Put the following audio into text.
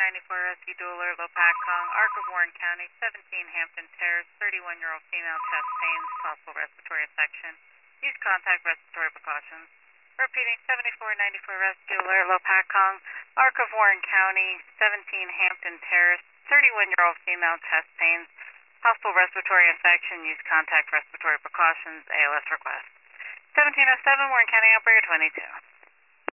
Rescue Dual Alert, Lopatcong, Arc of Warren County, 17 Hampton Terrace, 31-year-old female, chest pains, possible respiratory infection. Use contact respiratory precautions. Repeating, 7494 Rescue Alert, Lopatcong, Arc of Warren County, 17 Hampton Terrace, 31-year-old female, chest pains, possible respiratory infection. Use contact respiratory precautions. ALS request. 1707 Warren County, operator 22.